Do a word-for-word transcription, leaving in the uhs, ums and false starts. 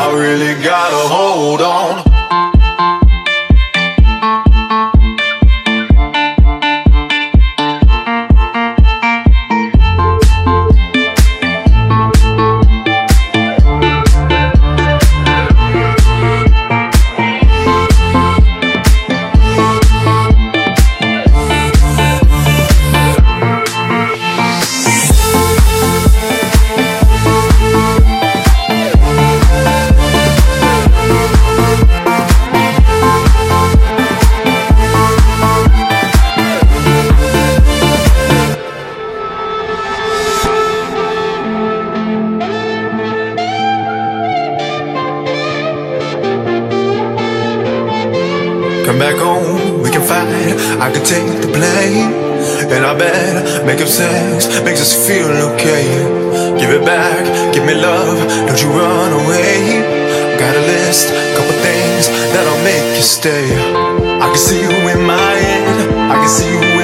I really gotta hold on. Come back home, we can fight, I can take the blame. And I bet make up sex makes us feel okay. Give it back, give me love, don't you run away. Got a list, couple things that'll make you stay. I can see you in my head, I can see you